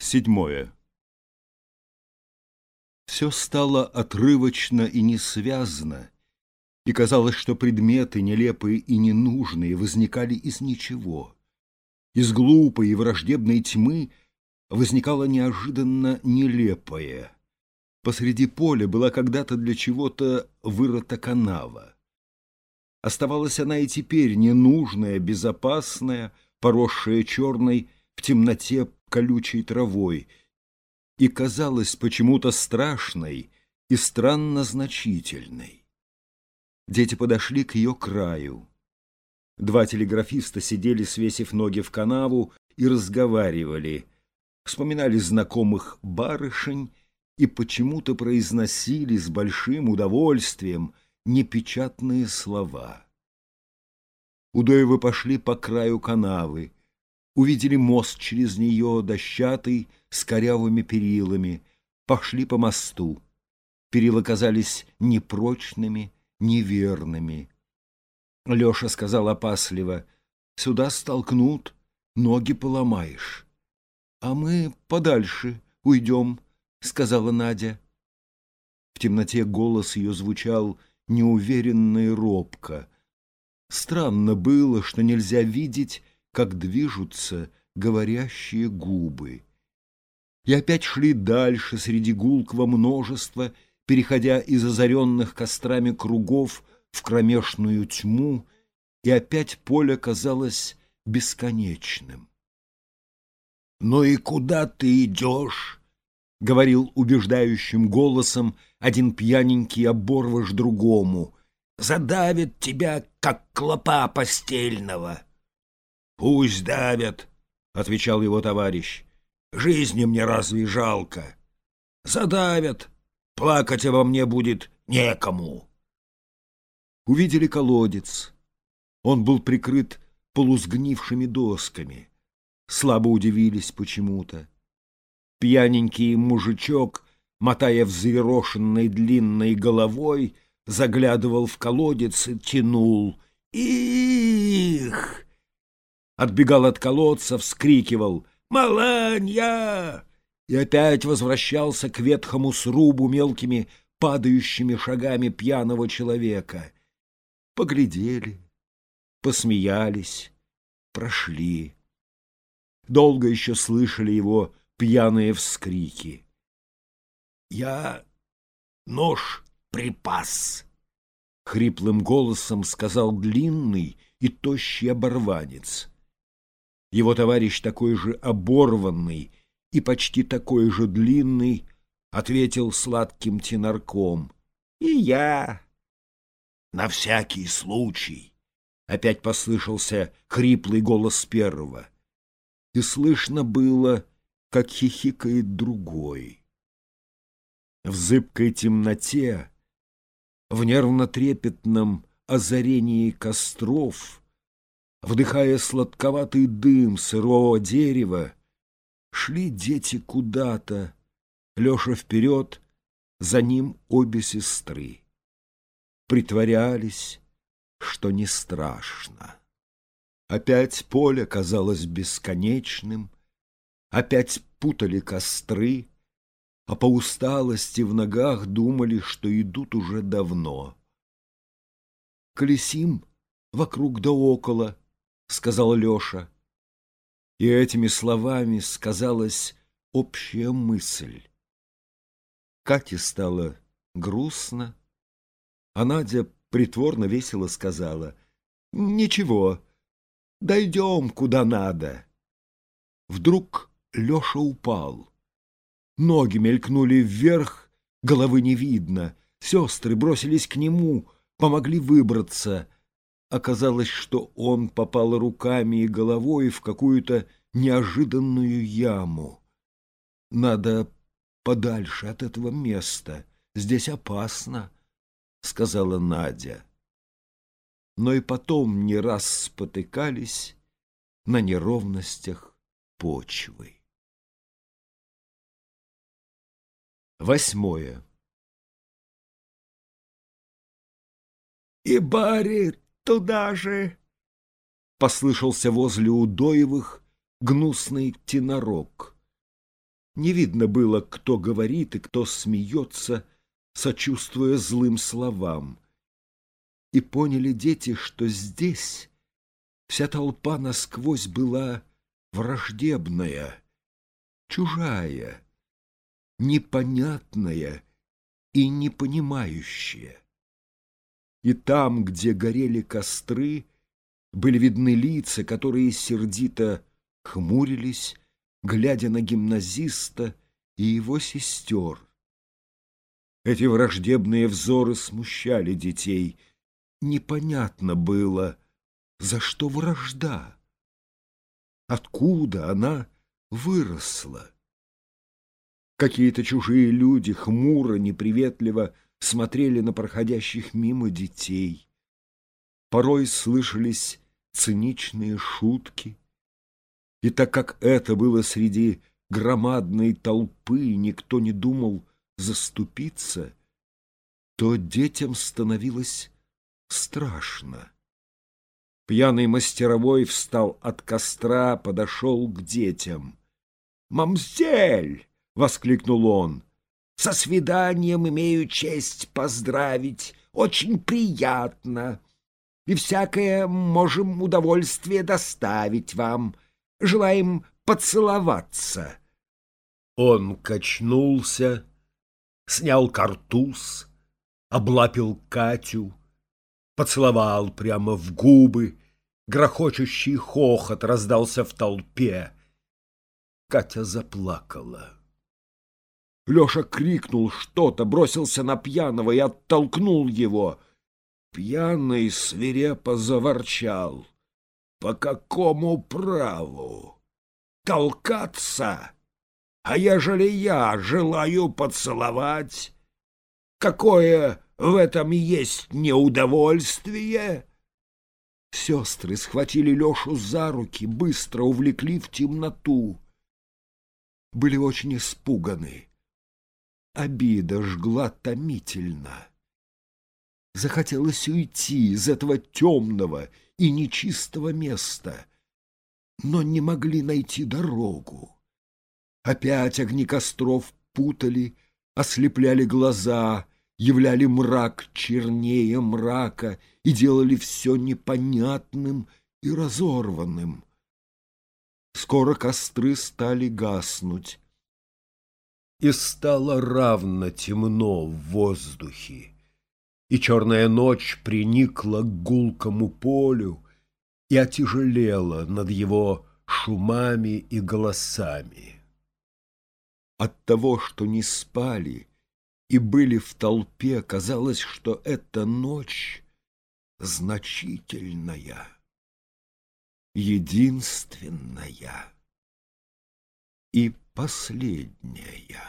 7. Все стало отрывочно и несвязно, и казалось, что предметы, нелепые и ненужные, возникали из ничего. Из глупой и враждебной тьмы возникало неожиданно нелепое. Посреди поля была когда-то для чего-то вырыта канава. Оставалась она и теперь ненужная, безопасная, поросшая черной в темноте колючей травой, и казалась почему-то страшной и странно значительной. Дети подошли к ее краю. Два телеграфиста сидели, свесив ноги в канаву, и разговаривали, вспоминали знакомых барышень и почему-то произносили с большим удовольствием непечатные слова. Удоевы пошли по краю канавы, увидели мост через нее, дощатый, с корявыми перилами, пошли по мосту. Перила казались непрочными, неверными. Леша сказал опасливо: «Сюда столкнут, ноги поломаешь». «А мы подальше уйдем», — сказала Надя. В темноте голос ее звучал неуверенно и робко. Странно было, что нельзя видеть, как движутся говорящие губы. И опять шли дальше среди гулкого множества, переходя из озаренных кострами кругов в кромешную тьму, и опять поле казалось бесконечным. «Ну и куда ты идешь?» — говорил убеждающим голосом один пьяненький оборвыш другому. «Задавит тебя, как клопа постельного». «Пусть давят», — отвечал его товарищ. «Жизни мне разве жалко? Задавят, плакать обо мне будет некому». Увидели колодец. Он был прикрыт полусгнившими досками. Слабо удивились почему-то. Пьяненький мужичок, мотая взъерошенной длинной головой, заглядывал в колодец и тянул. «Их!» Отбегал от колодца, вскрикивал «Маланья!» и опять возвращался к ветхому срубу мелкими падающими шагами пьяного человека. Поглядели, посмеялись, прошли. Долго еще слышали его пьяные вскрики. «Я нож припас», — хриплым голосом сказал длинный и тощий оборванец. Его товарищ, такой же оборванный и почти такой же длинный, ответил сладким тенорком: «И я». «На всякий случай», — опять послышался хриплый голос первого, и слышно было, как хихикает другой. В зыбкой темноте, в нервно-трепетном озарении костров, вдыхая сладковатый дым сырого дерева, шли дети куда-то, Леша вперед, за ним обе сестры. Притворялись, что не страшно. Опять поле казалось бесконечным, опять путали костры, а по усталости в ногах думали, что идут уже давно. «Колесим вокруг да около», — сказал Леша. И этими словами сказалась общая мысль. Кате стало грустно, а Надя притворно весело сказала: «Ничего, дойдем куда надо». Вдруг Леша упал. Ноги мелькнули вверх, головы не видно. Сестры бросились к нему, помогли выбраться. Оказалось, что он попал руками и головой в какую-то неожиданную яму. «Надо подальше от этого места, здесь опасно», — сказала Надя. Но и потом не раз спотыкались на неровностях почвы. 8. «И Барри туда же!» — послышался возле Удоевых гнусный тенорок. Не видно было, кто говорит и кто смеется, сочувствуя злым словам. И поняли дети, что здесь вся толпа насквозь была враждебная, чужая, непонятная и непонимающая. И там, где горели костры, были видны лица, которые сердито хмурились, глядя на гимназиста и его сестер. Эти враждебные взоры смущали детей. Непонятно было, за что вражда, откуда она выросла. Какие-то чужие люди хмуро, неприветливо смотрели на проходящих мимо детей. Порой слышались циничные шутки. И так как это было среди громадной толпы, никто не думал заступиться, то детям становилось страшно. Пьяный мастеровой встал от костра, подошел к детям. «Мамзель!» — воскликнул он. «Со свиданием имею честь поздравить. Очень приятно. И всякое можем удовольствие доставить вам. Желаем поцеловаться». Он качнулся, снял картуз, облапил Катю, поцеловал прямо в губы. Грохочущий хохот раздался в толпе. Катя заплакала. Леша крикнул что-то, бросился на пьяного и оттолкнул его. Пьяный свирепо заворчал. «По какому праву? Толкаться? А ежели я желаю поцеловать? Какое в этом есть неудовольствие?» Сестры схватили Лешу за руки, быстро увлекли в темноту. Были очень испуганы. Обида жгла томительно. Захотелось уйти из этого темного и нечистого места, но не могли найти дорогу. Опять огни костров путали, ослепляли глаза, являли мрак чернее мрака и делали все непонятным и разорванным. Скоро костры стали гаснуть, и стало равно темно в воздухе, и черная ночь приникла к гулкому полю и отяжелела над его шумами и голосами. От того, что не спали и были в толпе, казалось, что эта ночь значительная, единственная и последняя.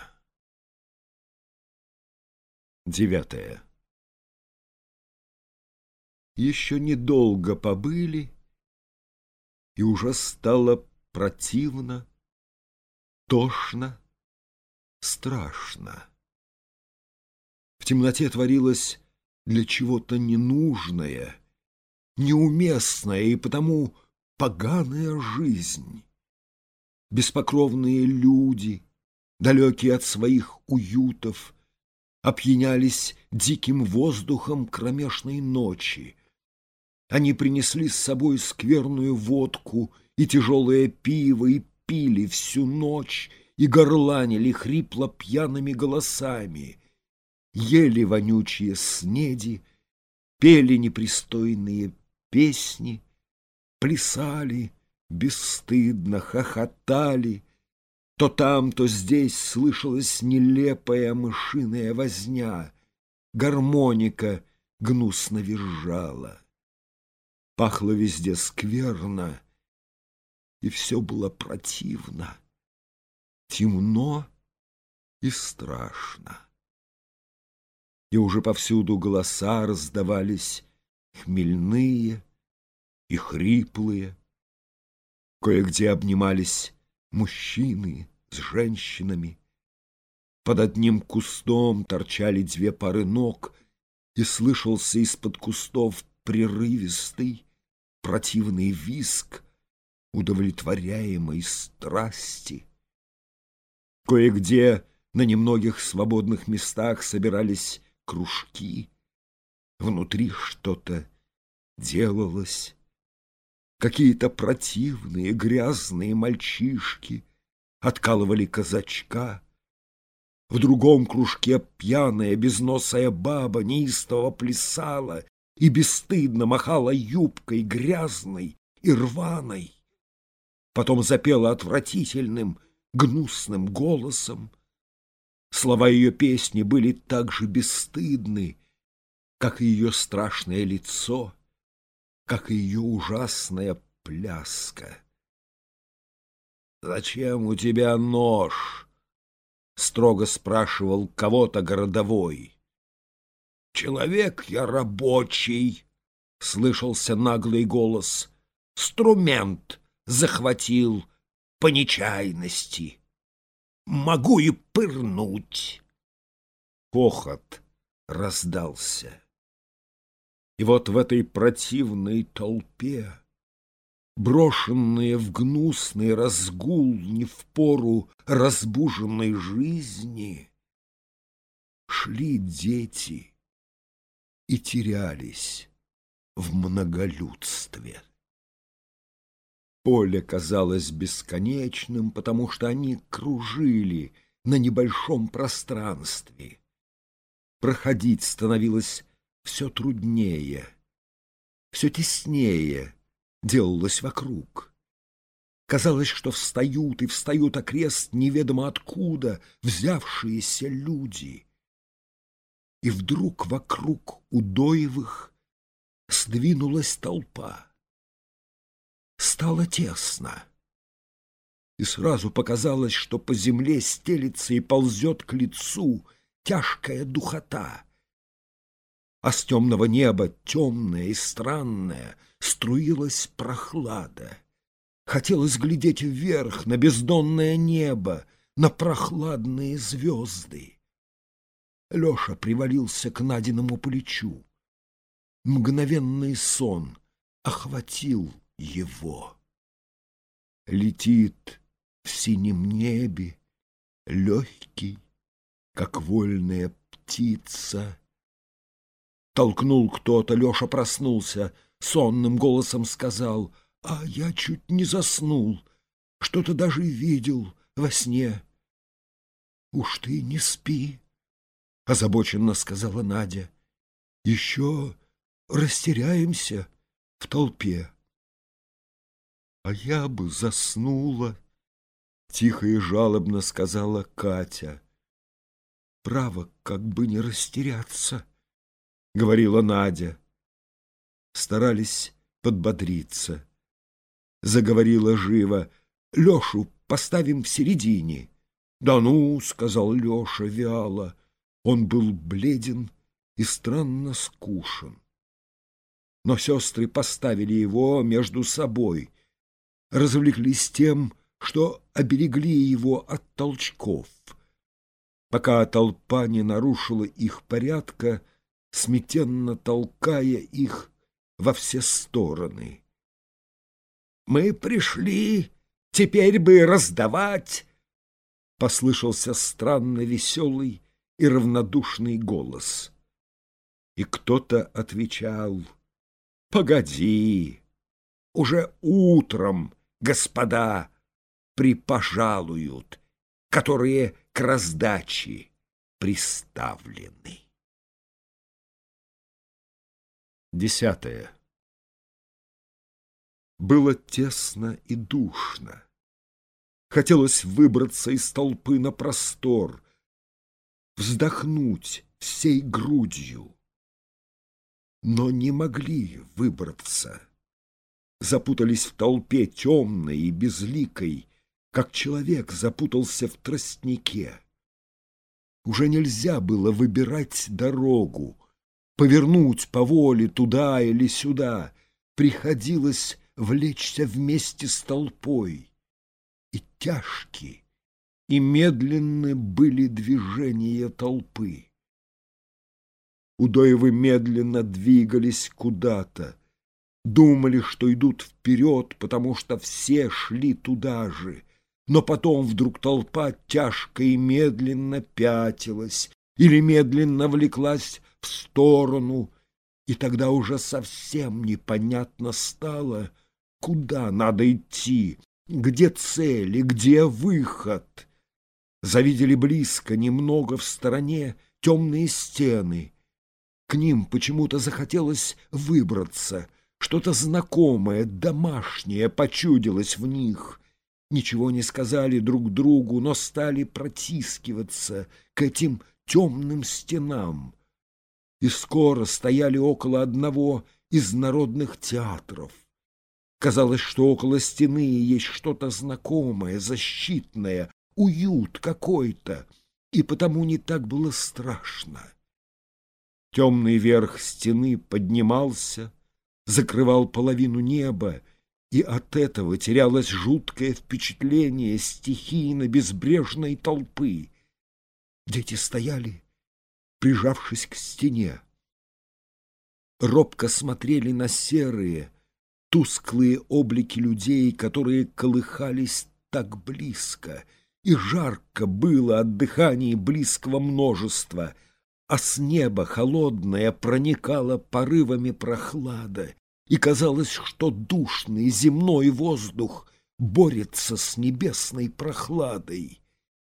9. Еще недолго побыли, и уже стало противно, тошно, страшно. В темноте творилось для чего-то ненужное, неуместная и потому поганая жизнь. Беспокровные люди, далекие от своих уютов, опьянялись диким воздухом кромешной ночи. Они принесли с собой скверную водку и тяжелое пиво и пили всю ночь и горланили хрипло пьяными голосами, ели вонючие снеди, пели непристойные песни, плясали бесстыдно, хохотали. То там, то здесь слышалась нелепая мышиная возня, гармоника гнусно визжала. Пахло везде скверно, и все было противно, темно и страшно. И уже повсюду голоса раздавались хмельные и хриплые. Кое-где обнимались мужчины с женщинами. Под одним кустом торчали две пары ног, и слышался из-под кустов прерывистый, противный визг удовлетворяемой страсти. Кое-где на немногих свободных местах собирались кружки. Внутри что-то делалось. Какие-то противные грязные мальчишки откалывали казачка. В другом кружке пьяная безносая баба неистово плясала и бесстыдно махала юбкой грязной и рваной. Потом запела отвратительным, гнусным голосом. Слова ее песни были так же бесстыдны, как и ее страшное лицо, как и ее ужасная пляска. «Зачем у тебя нож?» — строго спрашивал кого-то городовой. «Человек я рабочий», — слышался наглый голос. «Струмент захватил по нечаянности. Могу и пырнуть». Хохот раздался. И вот в этой противной толпе, брошенные в гнусный разгул не в пору разбуженной жизни, шли дети и терялись в многолюдстве. Поле казалось бесконечным, потому что они кружили на небольшом пространстве. Проходить становилось все труднее, все теснее делалось вокруг. Казалось, что встают и встают окрест неведомо откуда взявшиеся люди. И вдруг вокруг Удоевых сдвинулась толпа. Стало тесно, и сразу показалось, что по земле стелится и ползет к лицу тяжкая духота, а с темного неба, темная и странная, струилась прохлада. Хотелось глядеть вверх на бездонное небо, на прохладные звезды. Леша привалился к Надиному плечу. Мгновенный сон охватил его. Летит в синем небе, легкий, как вольная птица. Толкнул кто-то, Леша проснулся, сонным голосом сказал: «А я чуть не заснул, что-то даже видел во сне». «Уж ты не спи», — озабоченно сказала Надя. «Еще растеряемся в толпе». «А я бы заснула», — тихо и жалобно сказала Катя. «Право, как бы не растеряться», — говорила Надя. Старались подбодриться. Заговорила живо: «Лешу поставим в середине». «Да ну», — сказал Леша вяло. Он был бледен и странно скушен. Но сестры поставили его между собой, развлеклись тем, что оберегли его от толчков, пока толпа не нарушила их порядка, смятенно толкая их во все стороны. «Мы пришли теперь бы раздавать», — послышался странно веселый и равнодушный голос. И кто-то отвечал: «Погоди, уже утром господа припожалуют, которые к раздаче приставлены». 10. Было тесно и душно. Хотелось выбраться из толпы на простор, вздохнуть всей грудью. Но не могли выбраться. Запутались в толпе темной и безликой, как человек запутался в тростнике. Уже нельзя было выбирать дорогу, повернуть по воле туда или сюда. Приходилось влечься вместе с толпой. И тяжкие, и медленны были движения толпы. Удоевы медленно двигались куда-то, думали, что идут вперед, потому что все шли туда же, но потом вдруг толпа тяжко и медленно пятилась или медленно влеклась в сторону, и тогда уже совсем непонятно стало, куда надо идти, где цель и где выход. Завидели близко, немного в стороне, темные стены. К ним почему-то захотелось выбраться, что-то знакомое, домашнее почудилось в них. Ничего не сказали друг другу, но стали протискиваться к этим темным стенам. И скоро стояли около одного из народных театров. Казалось, что около стены есть что-то знакомое, защитное, уют какой-то, и потому не так было страшно. Темный верх стены поднимался, закрывал половину неба, и от этого терялось жуткое впечатление стихийно-безбрежной толпы. Дети стояли, прижавшись к стене. Робко смотрели на серые, тусклые облики людей, которые колыхались так близко, и жарко было от дыхания близкого множества, а с неба холодное проникало порывами прохлада, и казалось, что душный земной воздух борется с небесной прохладой.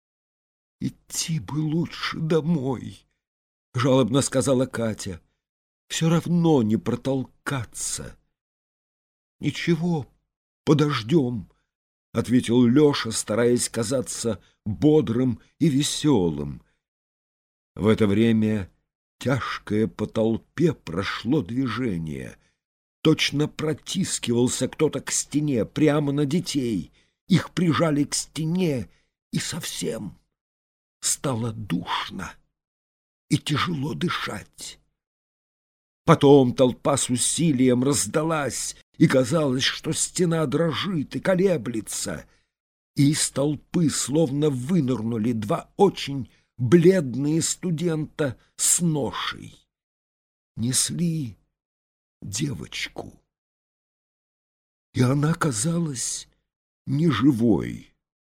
«Идти бы лучше домой», — жалобно сказала Катя. «Все равно не протолкаться». «Ничего, подождем», — ответил Леша, стараясь казаться бодрым и веселым. В это время тяжкое по толпе прошло движение. Точно протискивался кто-то к стене, прямо на детей. Их прижали к стене, и совсем стало душно и тяжело дышать. Потом толпа с усилием раздалась, и казалось, что стена дрожит и колеблется. И из толпы словно вынырнули два очень бледные студента с ношей. Несли девочку, и она казалась неживой.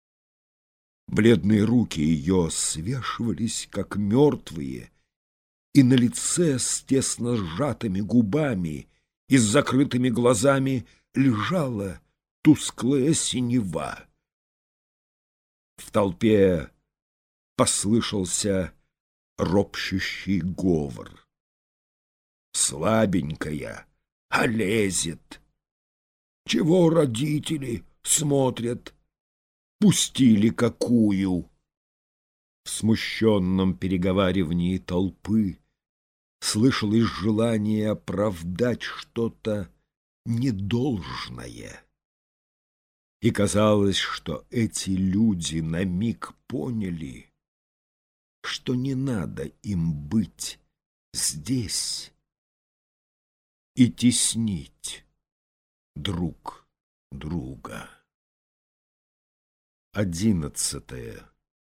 Бледные руки ее свешивались, как мертвые, и на лице с тесно сжатыми губами и с закрытыми глазами лежала тусклая синева. В толпе послышался ропщущий говор. «Слабенькая, а лезет! Чего родители смотрят? Пустили какую!» В смущенном переговаривании толпы слышалось желание оправдать что-то недолжное. И казалось, что эти люди на миг поняли, что не надо им быть здесь и теснить друг друга. 11.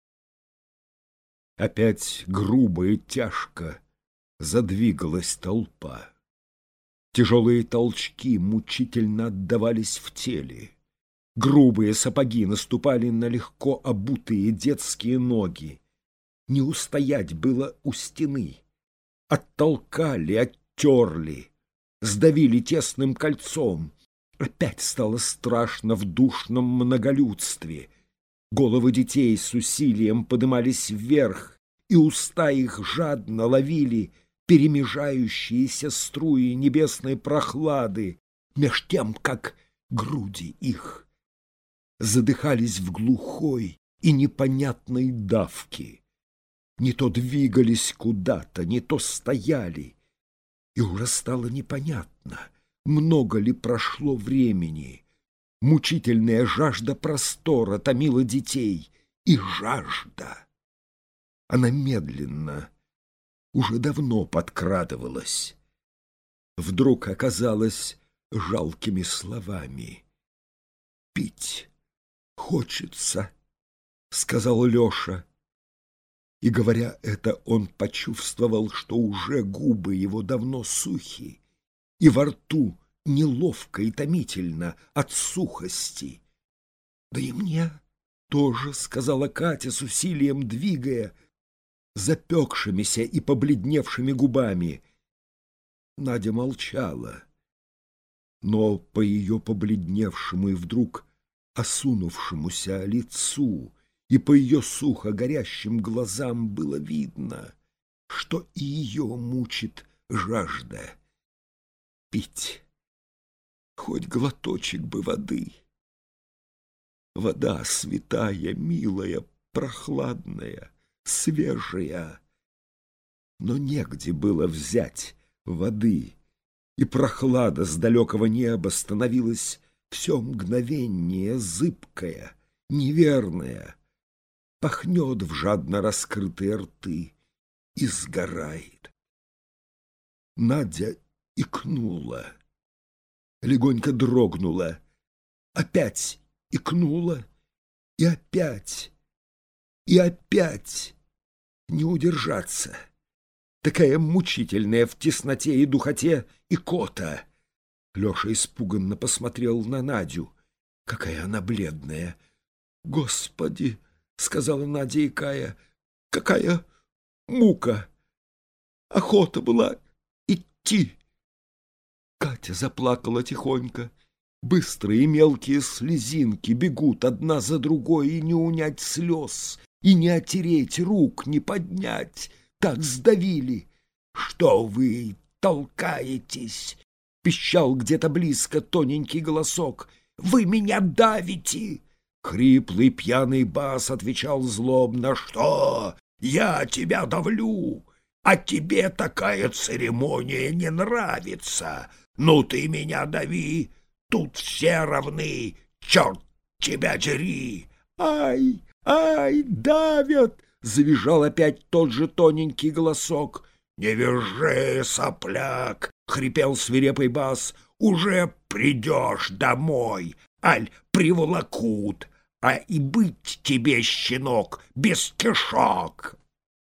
Опять грубо и тяжко задвигалась толпа. Тяжелые толчки мучительно отдавались в теле. Грубые сапоги наступали на легко обутые детские ноги. Не устоять было у стены. Оттолкали, оттерли, сдавили тесным кольцом. Опять стало страшно в душном многолюдстве. Головы детей с усилием подымались вверх, и уста их жадно ловили перемежающиеся струи небесной прохлады, меж тем, как груди их задыхались в глухой и непонятной давке. Не то двигались куда-то, не то стояли, и уже стало непонятно, много ли прошло времени. Мучительная жажда простора томила детей, и жажда. Она медленно, уже давно подкрадывалась. Вдруг оказалась жалкими словами. «Пить хочется», — сказал Леша. И, говоря это, он почувствовал, что уже губы его давно сухи, и во рту неловко и томительно от сухости. «Да и мне тоже, — сказала Катя, с усилием двигая запекшимися и побледневшими губами. Надя молчала, но по ее побледневшему и вдруг осунувшемуся лицу и по ее сухо горящим глазам было видно, что и ее мучит жажда. Пить хоть глоточек бы воды. Вода святая, милая, прохладная, свежая. Но негде было взять воды, и прохлада с далекого неба становилась все мгновеннее зыбкая, неверная, пахнет в жадно раскрытые рты и сгорает. Надя икнула, легонько дрогнула, опять икнула, и опять не удержаться. Такая мучительная в тесноте и духоте икота. Леша испуганно посмотрел на Надю. Какая она бледная. «Господи!» — сказала Надя, икая. «Какая мука! Охота была идти!» Катя заплакала тихонько. Быстрые мелкие слезинки бегут одна за другой, и не унять слез, и не отереть рук, не поднять. Так сдавили. «Что вы толкаетесь?» — пищал где-то близко тоненький голосок. «Вы меня давите!» Хриплый пьяный бас отвечал злобно. «Что? Я тебя давлю, а тебе такая церемония не нравится. Ну ты меня дави, тут все равны, черт тебя дери!» «Ай, ай, давят!» — завизжал опять тот же тоненький голосок. «Не визжи, сопляк!» — хрипел свирепый бас. «Уже придешь домой, аль приволокут, а и быть тебе, щенок, без кишок!»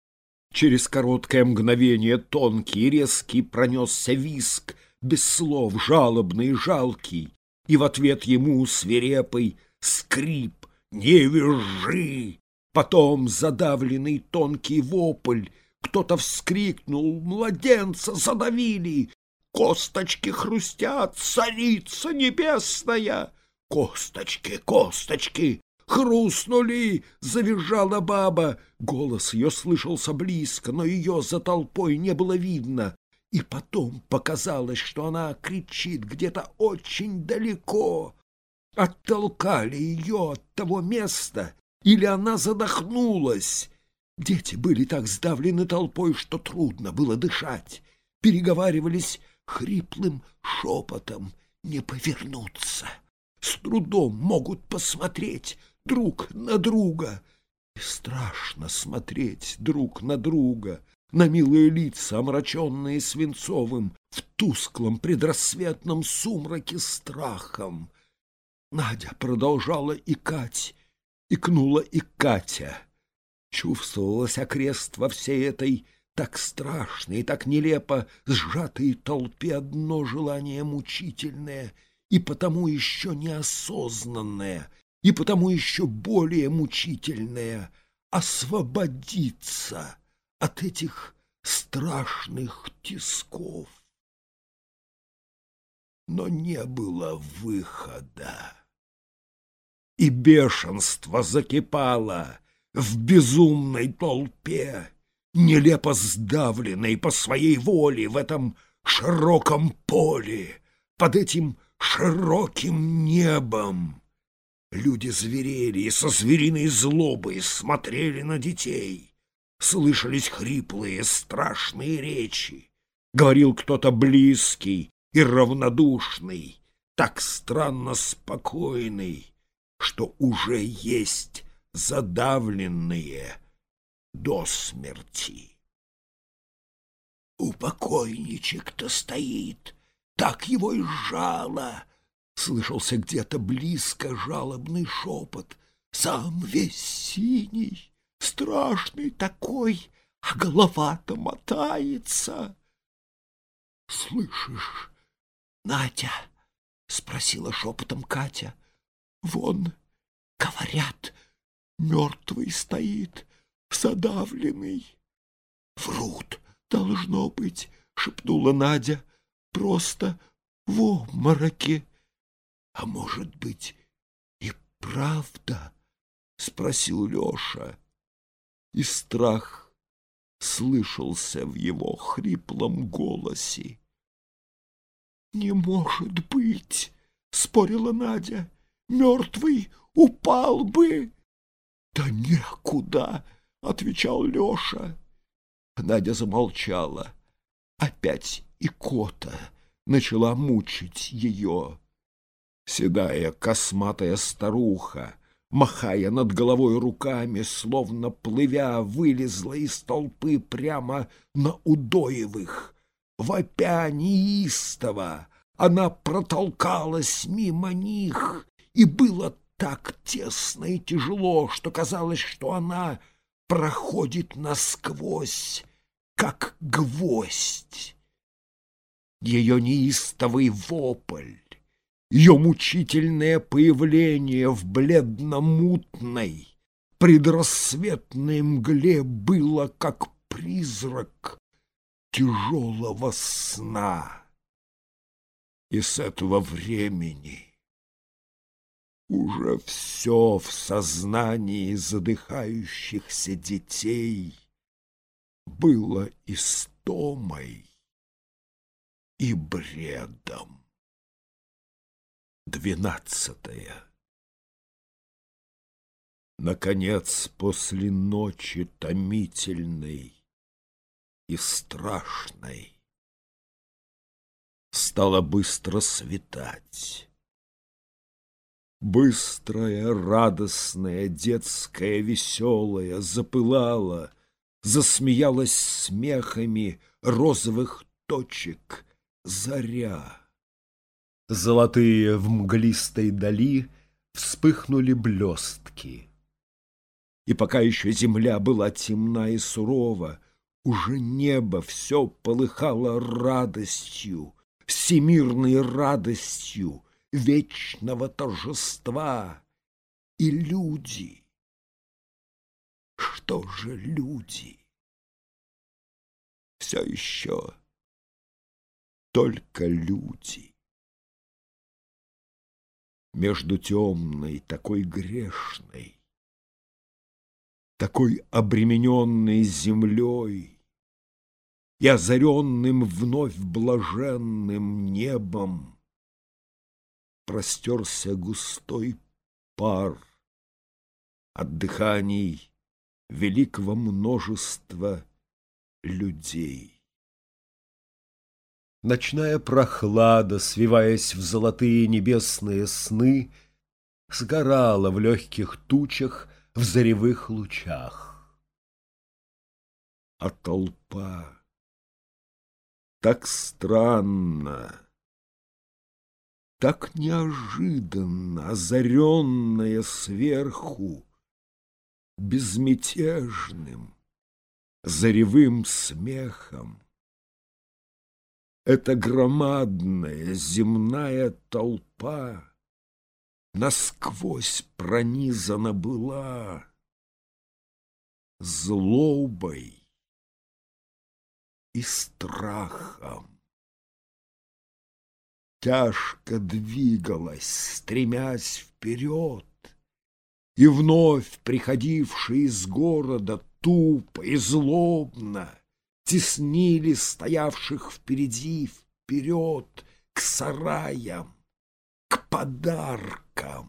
Через короткое мгновение тонкий и резкий пронесся визг, без слов, жалобный и жалкий, и в ответ ему свирепый скрип. «Не визжи!» Потом задавленный тонкий вопль. Кто-то вскрикнул: «Младенца задавили! Косточки хрустят, царица небесная!» «Косточки, косточки! Хрустнули!» — завизжала баба. Голос ее слышался близко, но ее за толпой не было видно. И потом показалось, что она кричит где-то очень далеко. Оттолкали ее от того места, или она задохнулась. Дети были так сдавлены толпой, что трудно было дышать. Переговаривались хриплым шепотом, не повернуться. С трудом могут посмотреть друг на друга. И страшно смотреть друг на друга, на милые лица, омраченные свинцовым, в тусклом предрассветном сумраке страхом. Надя продолжала икать, икнула и Катя. Чувствовалось окрест во всей этой так страшной и так нелепо сжатой толпе одно желание мучительное и потому еще неосознанное, и потому еще более мучительное — освободиться от этих страшных тисков. Но не было выхода. И бешенство закипало в безумной толпе, нелепо сдавленной по своей воле в этом широком поле, под этим широким небом. Люди зверели и со звериной злобой смотрели на детей. Слышались хриплые, страшные речи. Говорил кто-то близкий и равнодушный, так странно спокойный, что уже есть задавленные до смерти. «Упокойничек-то стоит, так его и сжало!» — слышался где-то близко жалобный шепот. «Сам весь синий, страшный такой, а голова-то мотается!» «Слышишь, Надя?» — спросила шепотом Катя. «Вон, говорят, мертвый стоит, задавленный. Врут, должно быть, шепнула Надя, просто в обмороке. А может быть, и правда? Спросил Леша, и страх слышался в его хриплом голосе. Не может быть, спорила Надя, мертвый упал бы. Да некуда, отвечал Леша. Надя замолчала. Опять икота начала мучить ее. Седая косматая старуха, махая над головой руками, словно плывя, вылезла из толпы прямо на Удоевых. Вопя неистово, она протолкалась мимо них, и было так тесно и тяжело, что казалось, что она проходит насквозь, как гвоздь. Ее неистовый вопль, ее мучительное появление в бледно-мутной, предрассветной мгле было, как призрак тяжелого сна. И с этого времени уже все в сознании задыхающихся детей было истомой и бредом. 12. Наконец, после ночи томительной и страшной, стало быстро светать. Быстрая, радостная, детская, веселая запылала, засмеялась смехами розовых точек заря. Золотые в мглистой дали вспыхнули блестки. И пока еще земля была темна и сурова, уже небо все полыхало радостью, всемирной радостью вечного торжества. И люди, что же люди? Все еще только люди. Между темной, такой грешной, такой обремененной землей и озаренным вновь блаженным небом простерся густой пар от дыханий великого множества людей. Ночная прохлада, свиваясь в золотые небесные сны, сгорала в легких тучах, в заревых лучах. А толпа так странно, так неожиданно озаренная сверху безмятежным заревым смехом, эта громадная земная толпа насквозь пронизана была злобой и страхом. Тяжко двигалась, стремясь вперед, и вновь приходившие из города тупо и злобно теснили стоявших впереди вперед к сараям, к подаркам.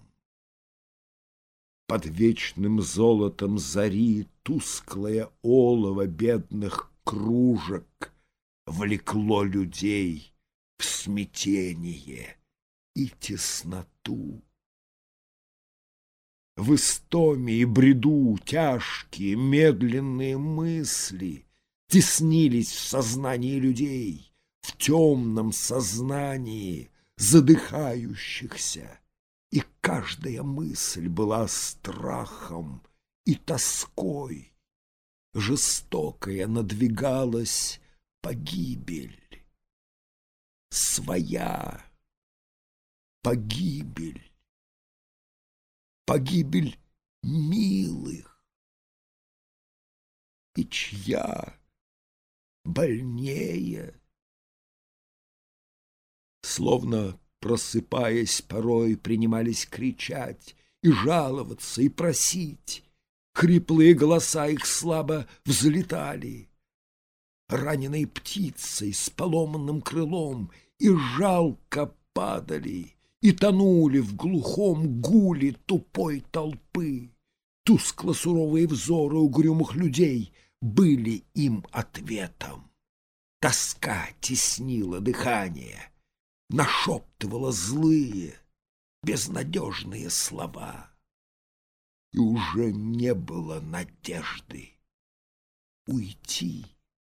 Под вечным золотом зари тусклое олово бедных кружек влекло людей в смятение и тесноту. В истоме и бреду тяжкие, медленные мысли теснились в сознании людей, в темном сознании задыхающихся, и каждая мысль была страхом и тоской. Жестокая надвигалась погибель, своя погибель, погибель милых, и чья больнее. Словно просыпаясь, порой принимались кричать и жаловаться, и просить. Хриплые голоса их слабо взлетали. Раненые птицей с поломанным крылом и жалко падали, и тонули в глухом гуле тупой толпы. Тускло-суровые взоры угрюмых людей были им ответом. Тоска теснила дыхание, нашептывала злые, безнадежные слова. И уже не было надежды уйти.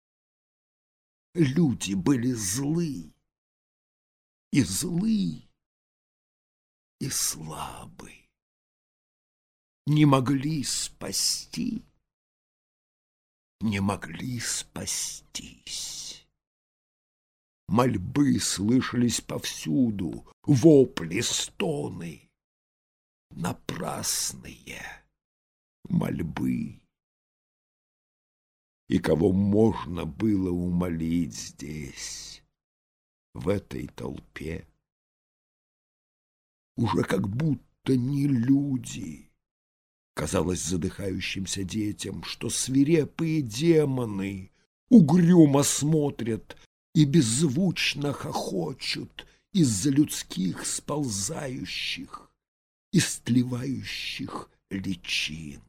Люди были злы, и слабы, не могли спасти, не могли спастись. Мольбы слышались повсюду, вопли, стоны, напрасные мольбы. И кого можно было умолить здесь, в этой толпе? Уже как будто не люди. Казалось задыхающимся детям, что свирепые демоны угрюмо смотрят и беззвучно хохочут из-за людских сползающих, истлевающих личин.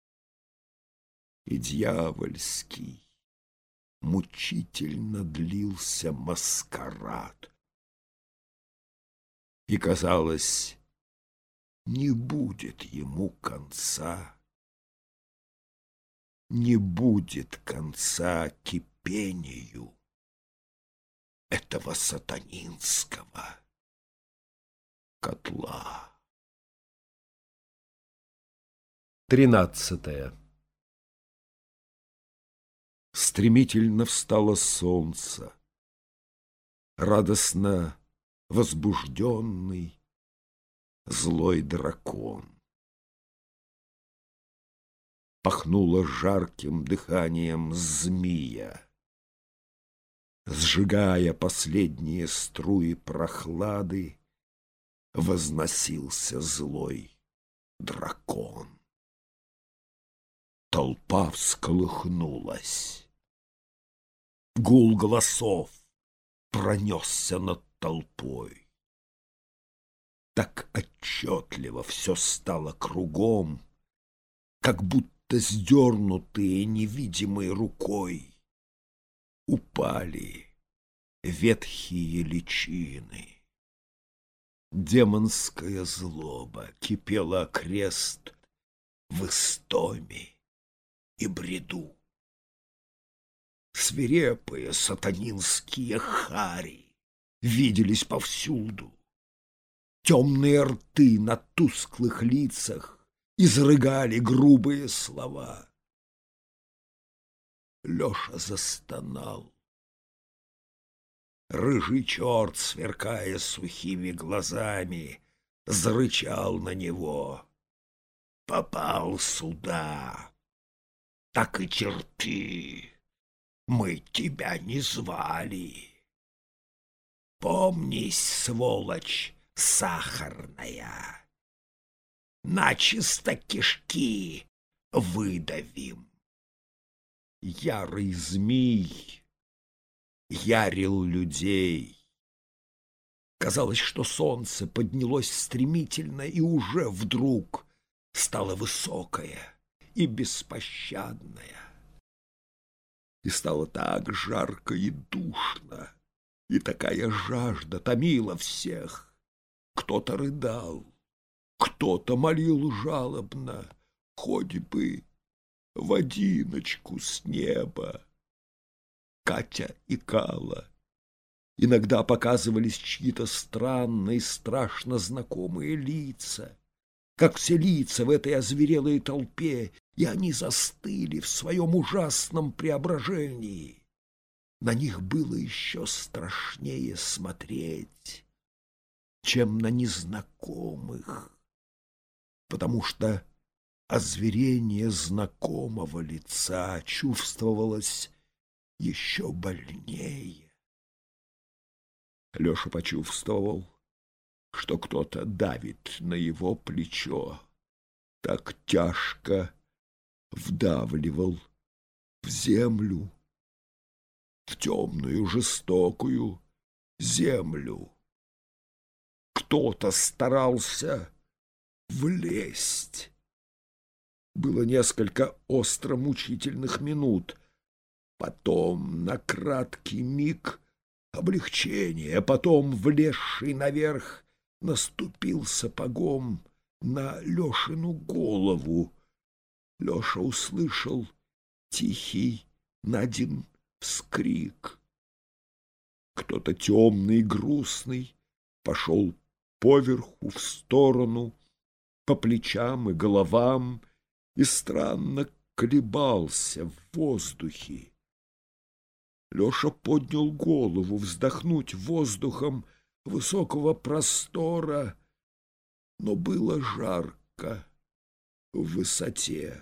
И дьявольский, мучительно длился маскарад. И, казалось, не будет ему конца, не будет конца кипению этого сатанинского котла. 13. Стремительно встало солнце, радостно возбужденный злой дракон. Пахнуло жарким дыханием змея, сжигая последние струи прохлады, возносился злой дракон. Толпа всколыхнулась. Гул голосов пронесся над толпой. Так отчетливо все стало кругом, как будто сдернутые невидимой рукой упали ветхие личины. Демонская злоба кипела окрест в истоме и бреду. Свирепые сатанинские хари виделись повсюду. Темные рты на тусклых лицах изрыгали грубые слова. Леша застонал. Рыжий черт, сверкая сухими глазами, зарычал на него. Попал сюда, так и терпи. Мы тебя не звали. Помнись, сволочь сахарная, начисто кишки выдавим. Ярый змей ярил людей. Казалось, что солнце поднялось стремительно и уже вдруг стало высокое и беспощадное. И стало так жарко и душно, и такая жажда томила всех. Кто-то рыдал, кто-то молил жалобно, хоть бы водиночку с неба. Катя икала. Иногда показывались чьи-то странные, страшно знакомые лица, как все лица в этой озверелой толпе, и они застыли в своем ужасном преображении. На них было еще страшнее смотреть, чем на незнакомых, потому что озверение знакомого лица чувствовалось еще больнее. Леша почувствовал, что кто-то давит на его плечо, так тяжко вдавливал в землю, в темную, жестокую землю. Кто-то старался влезть. Было несколько остро-мучительных минут. Потом на краткий миг облегчение, потом, влезший наверх, наступил сапогом на Лешину голову. Леша услышал тихий Надин вскрик. Кто-то темный и грустный пошел поверху, в сторону, по плечам и головам, и странно колебался в воздухе. Леша поднял голову вздохнуть воздухом высокого простора, но было жарко в высоте.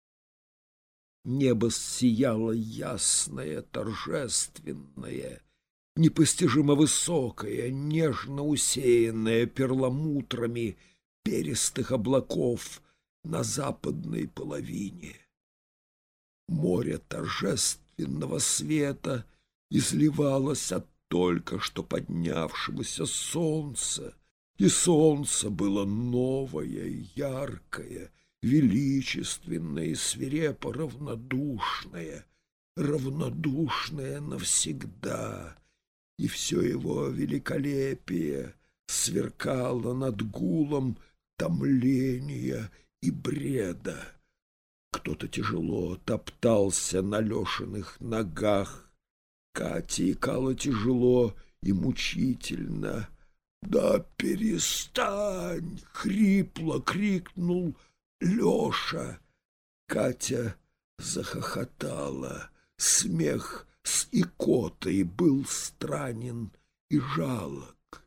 Небо сияло ясное, торжественное, непостижимо высокое, нежно усеянное перламутрами перистых облаков на западной половине. Море торжественного света изливалось от только что поднявшегося солнца, и солнце было новое, яркое, величественное и свирепо равнодушное, равнодушное навсегда, и все его великолепие сверкало над гулом томления и бреда. Кто-то тяжело топтался на Лешиных ногах. Катя икала тяжело и мучительно. «Да перестань!» — хрипло крикнул Леша. Катя захохотала. Смех с икотой был странен и жалок.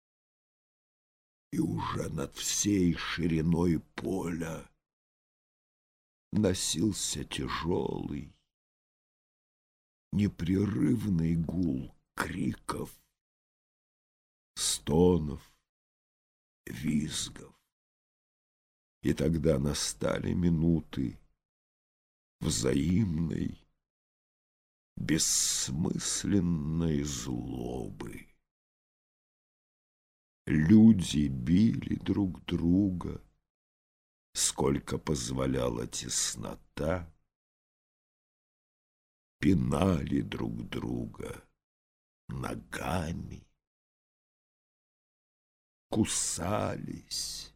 И уже над всей шириной поля носился тяжелый, непрерывный гул криков, стонов, визгов. И тогда настали минуты взаимной, бессмысленной злобы. Люди били друг друга, сколько позволяла теснота, пинали друг друга ногами, кусались,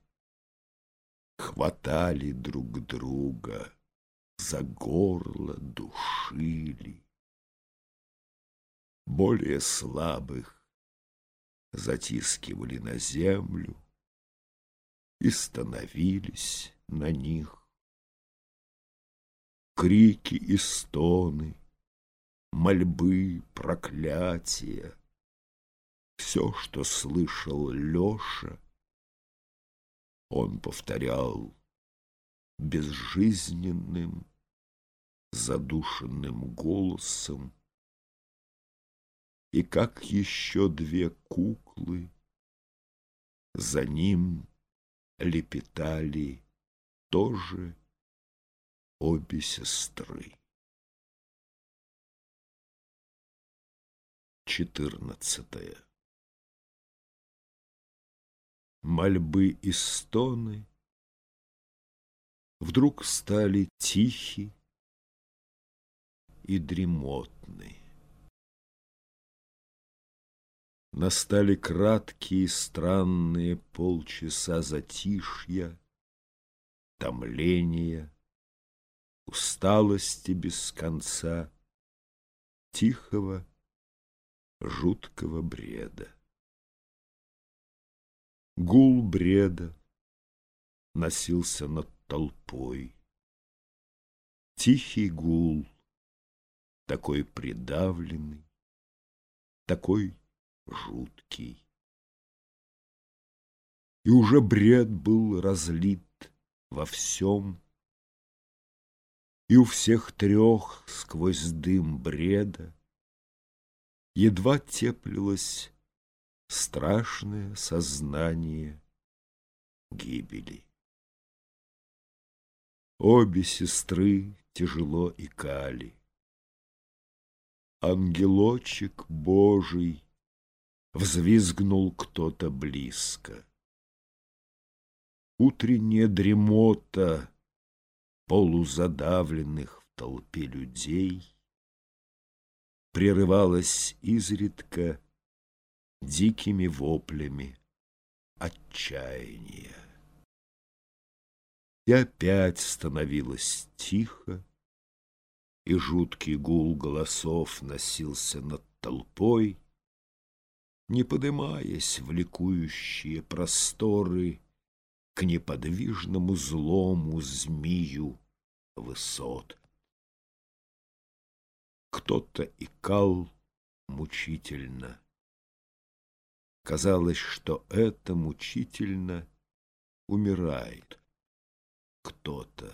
хватали друг друга за горло, душили. Более слабых затискивали на землю и становились на них. Крики и стоны, мольбы, проклятия — все, что слышал Леша, он повторял безжизненным, задушенным голосом, и как еще две куклы за ним лепетали тоже обе сестры. 14. Мольбы и стоны вдруг стали тихи и дремотны. Настали краткие странные полчаса затишья, томления, усталости без конца, тихого, жуткого бреда. Гул бреда носился над толпой. Тихий гул, такой придавленный, такой жуткий. И уже бред был разлит во всем И у всех трех сквозь дым бреда едва теплилось страшное сознание гибели. Обе сестры тяжело икали. Ангелочек Божий, взвизгнул кто-то близко. Утренняя дремота полузадавленных в толпе людей прерывалась изредка дикими воплями отчаяния. И опять становилось тихо, и жуткий гул голосов носился над толпой, не подымаясь в ликующие просторы к неподвижному злому змию высот. Кто-то икал мучительно. Казалось, что это мучительно умирает кто-то.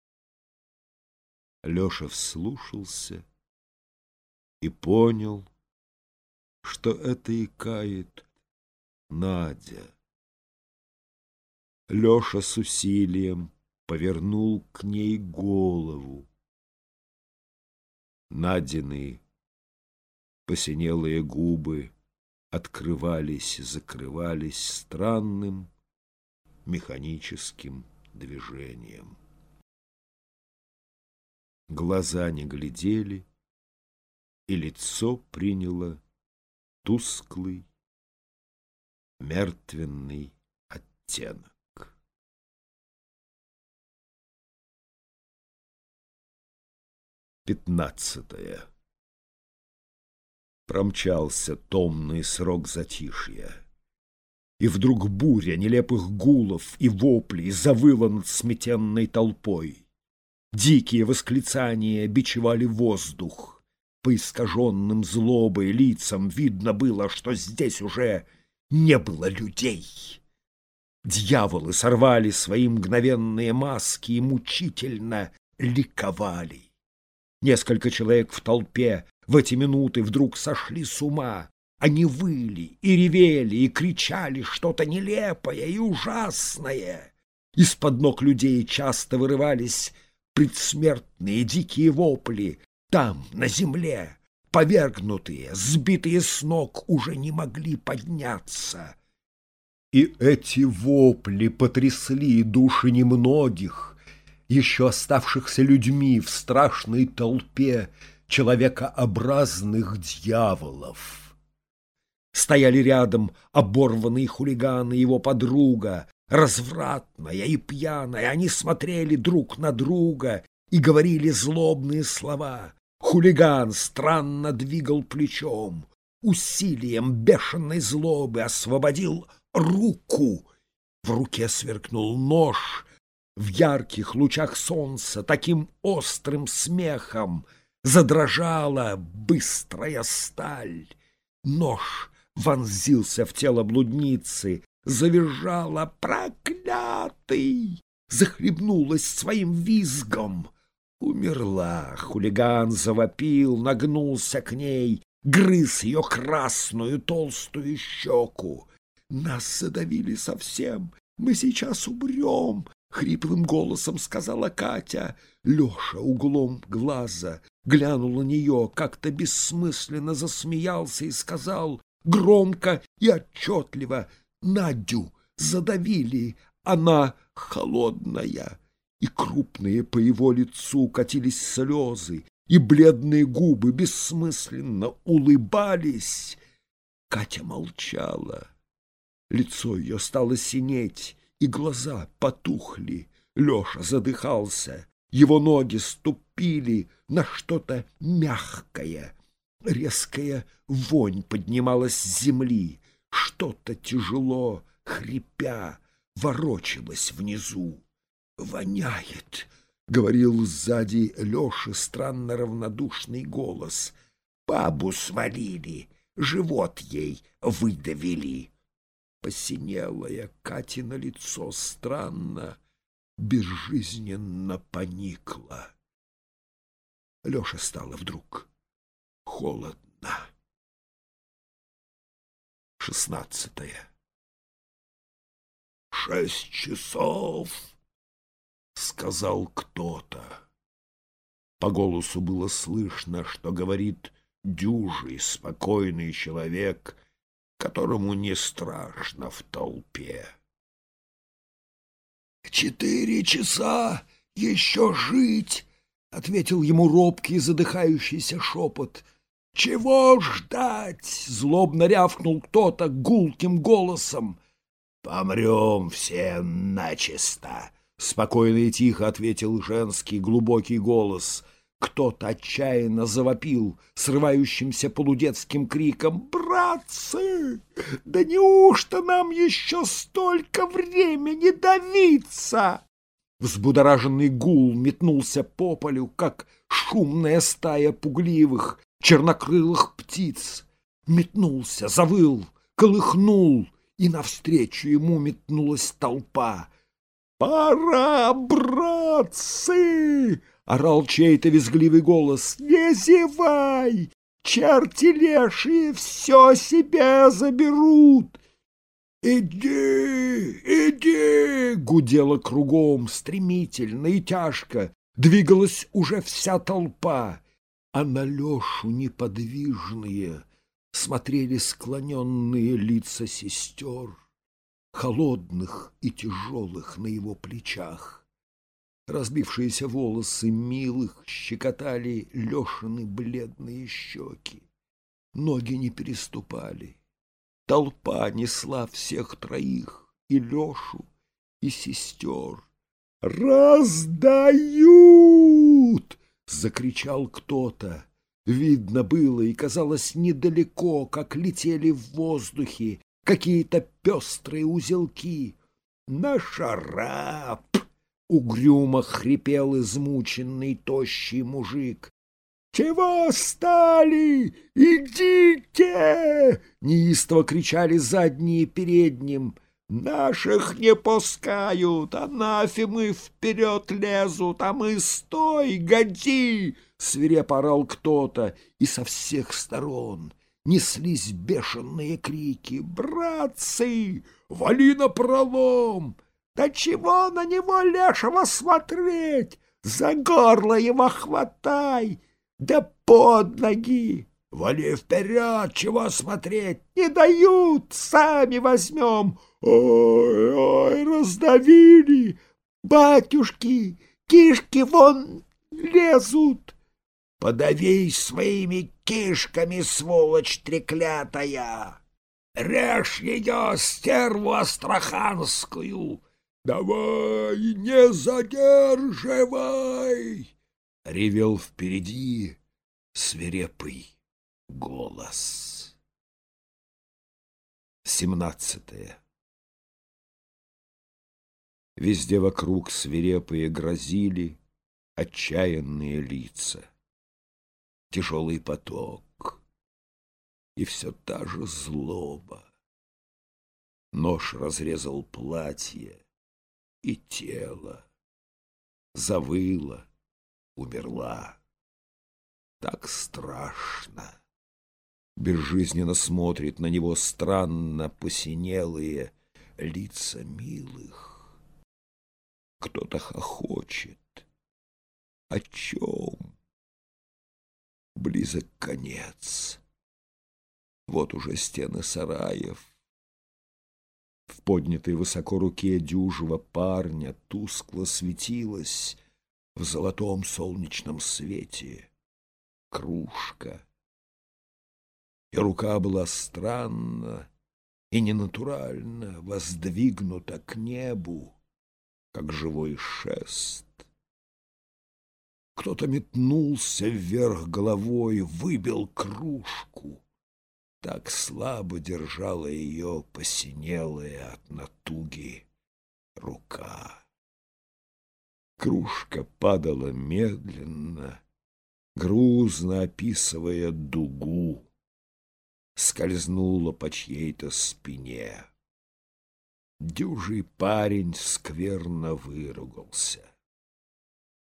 Леша вслушался и понял, что это икает Надя. Леша с усилием повернул к ней голову. Надины посинелые губы открывались и закрывались странным механическим движением. Глаза не глядели, и лицо приняло тусклый, мертвенный оттенок. 15. Промчался томный срок затишья, и вдруг буря нелепых гулов и воплей завыла над сметенной толпой. Дикие восклицания бичевали воздух. По искаженным злобой лицам видно было, что здесь уже не было людей. Дьяволы сорвали свои мгновенные маски и мучительно ликовали. Несколько человек в толпе в эти минуты вдруг сошли с ума. Они выли и ревели и кричали что-то нелепое и ужасное. Из-под ног людей часто вырывались предсмертные дикие вопли. Там, на земле, повергнутые, сбитые с ног, уже не могли подняться. И эти вопли потрясли души немногих, еще оставшихся людьми в страшной толпе человекообразных дьяволов. Стояли рядом оборванный хулиган и его подруга, развратная и пьяная. Они смотрели друг на друга и говорили злобные слова. Хулиган странно двигал плечом, усилием бешеной злобы освободил руку. В руке сверкнул нож. В ярких лучах солнца таким острым смехом задрожала быстрая сталь. Нож вонзился в тело блудницы, завизжала «Проклятый!», захлебнулась своим визгом. Умерла. Хулиган завопил, нагнулся к ней, грыз ее красную толстую щеку. «Нас задавили совсем, мы сейчас умрем!» — хриплым голосом сказала Катя. Леша углом глаза глянул на нее, как-то бессмысленно засмеялся и сказал громко и отчетливо: «Надю задавили, она холодная». И крупные по его лицу катились слезы, и бледные губы бессмысленно улыбались. Катя молчала. Лицо ее стало синеть, и глаза потухли. Леша задыхался, его ноги ступили на что-то мягкое. Резкая вонь поднималась с земли, что-то тяжело, хрипя, ворочалось внизу. «Воняет», — говорил сзади Леши странно равнодушный голос. «Бабу свалили, живот ей выдавили». Посинелое Катино лицо странно, безжизненно поникло. Лёше стало вдруг холодно. 16. 6 часов, сказал кто-то. По голосу было слышно, что говорит дюжий, спокойный человек, которому не страшно в толпе. 4 часа еще жить, ответил ему робкий, задыхающийся шепот. Чего ждать? Злобно рявкнул кто-то гулким голосом. Помрем все начисто, спокойно и тихо ответил женский глубокий голос. Кто-то отчаянно завопил срывающимся полудетским криком: «Братцы, да неужто нам еще столько времени давиться?» Взбудораженный гул метнулся по полю, как шумная стая пугливых, чернокрылых птиц. Метнулся, завыл, колыхнул, и навстречу ему метнулась толпа. «Пора, братцы!» — орал чей-то визгливый голос. «Не зевай! Черти лешие все себе заберут!» «Иди, иди!» — гудело кругом, стремительно и тяжко. Двигалась уже вся толпа, а на Лешу неподвижные смотрели склоненные лица сестер, холодных и тяжелых на его плечах. Разбившиеся волосы милых щекотали Лешины бледные щеки. Ноги не переступали. Толпа несла всех троих, и Лешу, и сестер. «Раздают!» — закричал кто-то. Видно было и казалось недалеко, как летели в воздухе какие-то пестрые узелки. «На шарап!» — угрюмо хрипел измученный тощий мужик. «Чего стали? Идите!» — неистово кричали задние передним. «Наших не пускают, анафемы вперед лезут, а мы стой, годи!» — свирепо орал кто-то, и со всех сторон неслись бешеные крики. «Братцы, вали напролом! Да чего на него лешего смотреть? За горло его хватай! Да под ноги! Вали вперед, чего смотреть? Не дают, сами возьмем! Ой, ой, раздавили! Батюшки, кишки вон лезут! Подавись своими кишками, сволочь треклятая! Режь ее, стерву астраханскую! Давай, не задерживай! Ревел впереди свирепый голос. 17. Везде вокруг свирепые грозили отчаянные лица. Тяжелый поток, и все та же злоба. Нож разрезал платье и тело, завыла, умерла. Так страшно. Безжизненно смотрит на него странно посинелые лица милых. Кто-то хохочет. О чем? Близок конец. Вот уже стены сараев. В поднятой высоко руке дюжего парня тускло светилась в золотом солнечном свете кружка. И рука была странно и ненатурально воздвигнута к небу, как живой шест. Кто-то метнулся вверх головой, выбил кружку. Так слабо держала ее посинелая от натуги рука. Кружка падала медленно, грузно описывая дугу, скользнула по чьей-то спине. Дюжий парень скверно выругался.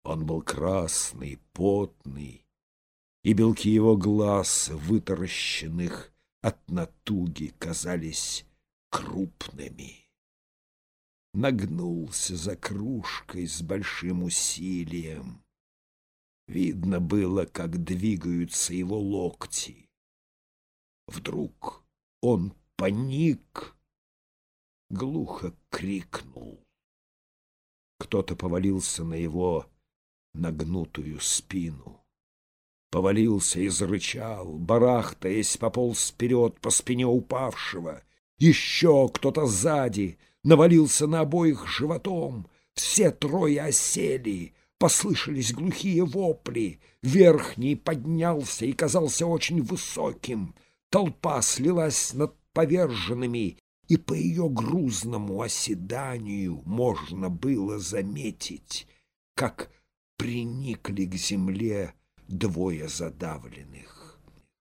Он был красный, потный, и белки его глаз, вытаращенных от натуги, казались крупными. Нагнулся за кружкой с большим усилием. Видно было, как двигаются его локти. Вдруг он паник, глухо крикнул. Кто-то повалился на его нагнутую спину. Повалился и зарычал, барахтаясь, пополз вперед по спине упавшего. Еще кто-то сзади навалился на обоих животом. Все трое осели, послышались глухие вопли. Верхний поднялся и казался очень высоким. Толпа слилась над поверженными, и по ее грузному оседанию можно было заметить, как приникли к земле двое задавленных.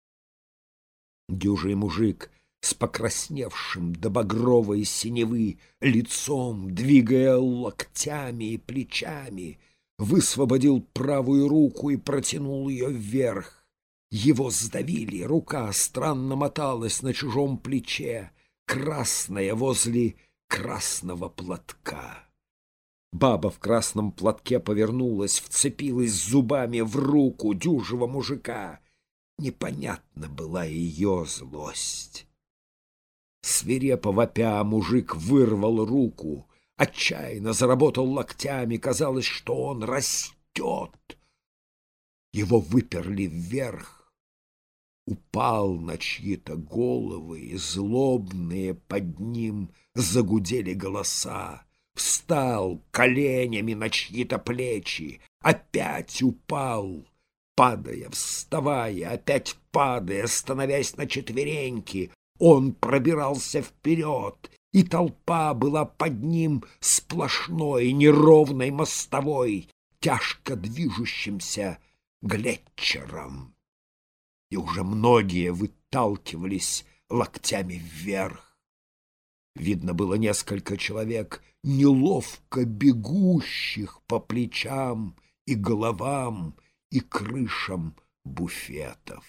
Дюжий мужик с покрасневшим до багровой синевы лицом, двигая локтями и плечами, высвободил правую руку и протянул ее вверх. Его сдавили, рука странно моталась на чужом плече, красная возле красного платка. Баба в красном платке повернулась, вцепилась зубами в руку дюжего мужика. Непонятна была ее злость. Свирепо вопя, мужик вырвал руку, отчаянно заработал локтями. Казалось, что он растет. Его выперли вверх. Упал на чьи-то головы, и злобные под ним загудели голоса. Встал коленями на чьи-то плечи, опять упал, падая, вставая, опять падая, становясь на четвереньки. Он пробирался вперед, и толпа была под ним сплошной неровной мостовой, тяжко движущимся глетчером. И уже многие выталкивались локтями вверх. Видно было несколько человек, неловко бегущих по плечам и головам и крышам буфетов.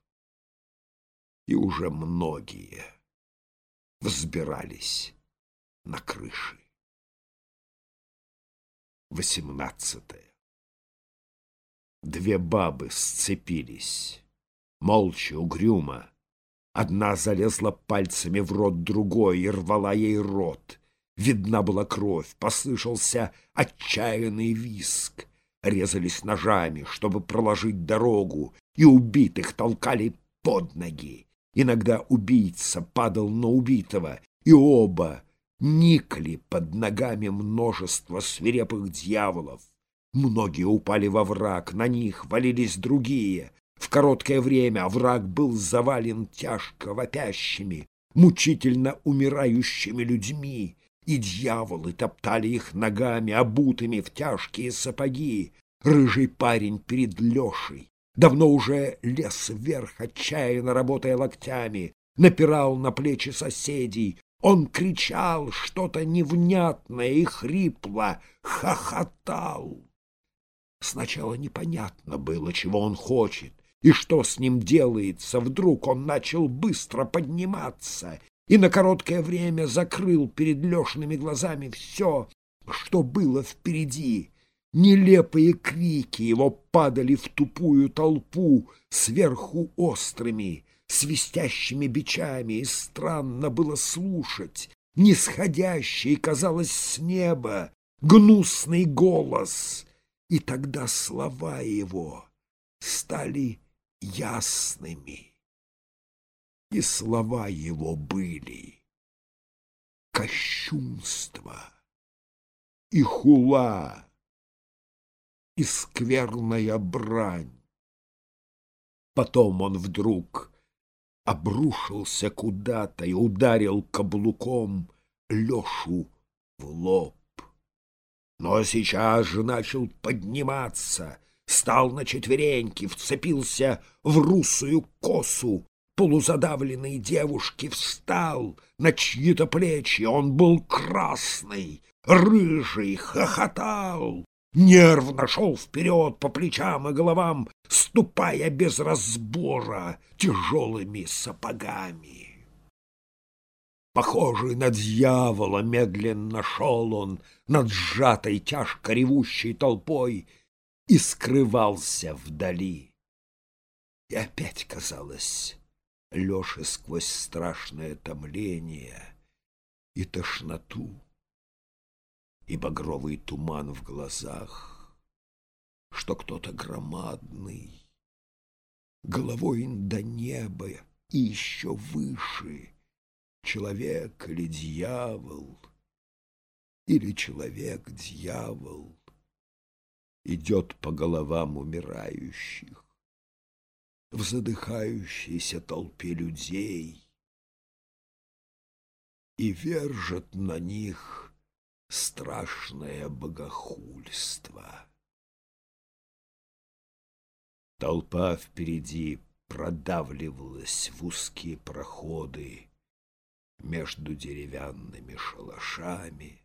И уже многие взбирались на крыши. 18. Две бабы сцепились, молча, угрюмо. Одна залезла пальцами в рот другой и рвала ей рот. Видна была кровь, послышался отчаянный визг. Резались ножами, чтобы проложить дорогу, и убитых толкали под ноги. Иногда убийца падал на убитого, и оба никли под ногами множество свирепых дьяволов. Многие упали во враг, на них валились другие. В короткое время овраг был завален тяжко вопящими, мучительно умирающими людьми, и дьяволы топтали их ногами, обутыми в тяжкие сапоги. Рыжий парень перед Лешей давно уже лез вверх, отчаянно работая локтями, напирал на плечи соседей. Он кричал что-то невнятное и хрипло хохотал. Сначала непонятно было, чего он хочет и что с ним делается. Вдруг он начал быстро подниматься и на короткое время закрыл перед Лешиными глазами все, что было впереди. Нелепые крики его падали в тупую толпу сверху острыми, свистящими бичами, и странно было слушать нисходящий, казалось, с неба гнусный голос. И тогда слова его стали ясными, и слова его были кощунство и хула и скверная брань. Потом он вдруг обрушился куда-то и ударил каблуком Лешу в лоб. Но сейчас же начал подниматься, стал на четвереньки, вцепился в русую косу полузадавленной девушки, встал на чьи-то плечи. Он был красный, рыжий, хохотал. нервно шел вперед по плечам и головам, ступая без разбора тяжелыми сапогами. Похожий на дьявола, медленно шел он над сжатой, тяжко ревущей толпой и скрывался вдали. И опять казалось Леше сквозь страшное томление и тошноту, и багровый туман в глазах, что кто-то громадный, головой до неба и еще выше, человек или дьявол, или человек-дьявол, идет по головам умирающих, в задыхающейся толпе людей и вержет на них страшное богохульство. Толпа впереди продавливалась в узкие проходы между деревянными шалашами.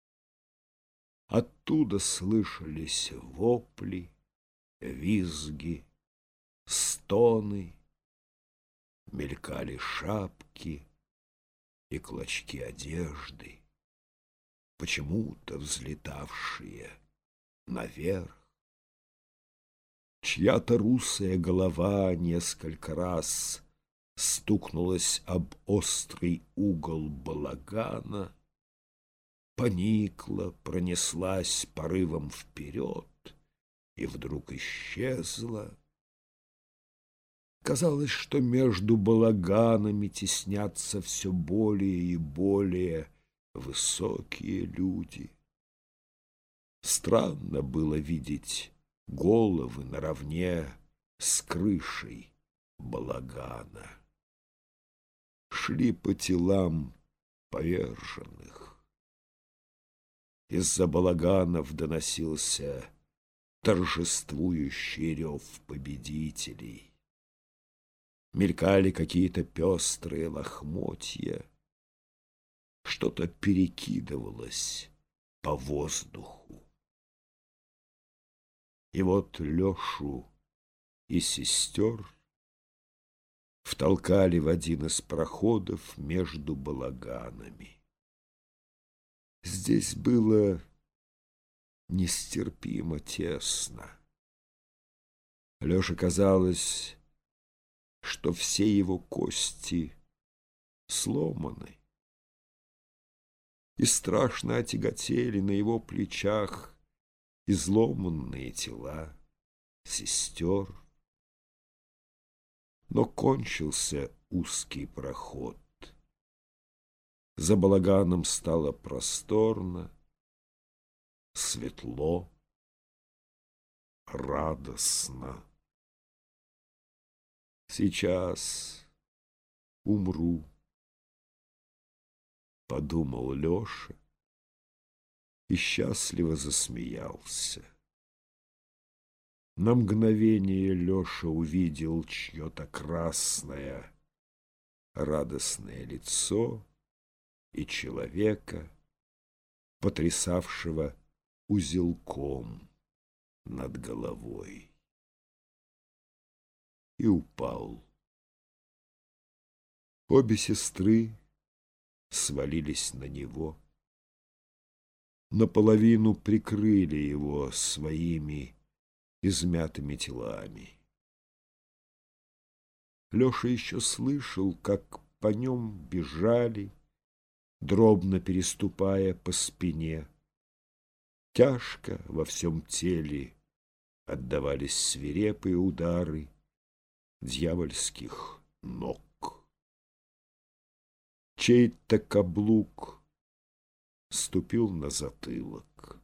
Оттуда слышались вопли, визги, стоны, мелькали шапки и клочки одежды, почему-то взлетавшие наверх. Чья-то русая голова несколько раз стукнулась об острый угол балагана, поникла, пронеслась порывом вперед и вдруг исчезла. Казалось, что между балаганами теснятся все более и более высокие люди. Странно было видеть головы наравне с крышей балагана. Шли по телам поверженных. Из-за балаганов доносился торжествующий рев победителей. Мелькали какие-то пестрые лохмотья, что-то перекидывалось по воздуху. И вот Лешу и сестер втолкали в один из проходов между балаганами. Здесь было нестерпимо тесно. Леше казалось, что все его кости сломаны, и страшно отяготели на его плечах изломанные тела сестер. Но кончился узкий проход. За балаганом стало просторно, светло, радостно. Сейчас умру, подумал Леша и счастливо засмеялся. На мгновение Леша увидел чье-то красное, радостное лицо и человека, потрясавшего узелком над головой. И упал. Обе сестры свалились на него, наполовину прикрыли его своими измятыми телами. Леша еще слышал, как по нем бежали, дробно переступая по спине. Тяжко во всем теле отдавались свирепые удары дьявольских ног. Чей-то каблук ступил на затылок.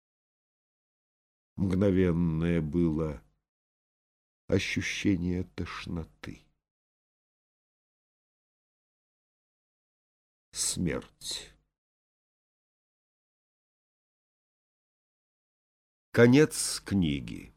Мгновенное было ощущение тошноты. Смерть. Конец книги.